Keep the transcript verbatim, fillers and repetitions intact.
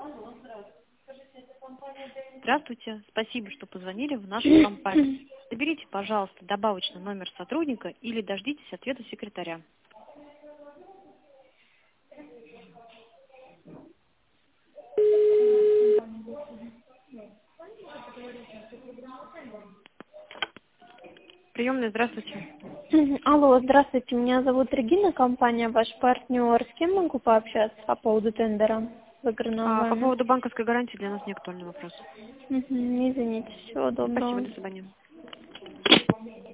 Здравствуйте, спасибо, что позвонили в нашу компанию. Наберите, пожалуйста, добавочный номер сотрудника или дождитесь ответа секретаря. Приемная, здравствуйте. Мгм. Алло, здравствуйте, меня зовут Регина, компания ваш партнер. С кем могу пообщаться по поводу тендера, выигранного А, по вами? поводу банковской гарантии для нас не актуальный вопрос. Мгм, извините, всего Спасибо, доброго. до свидания.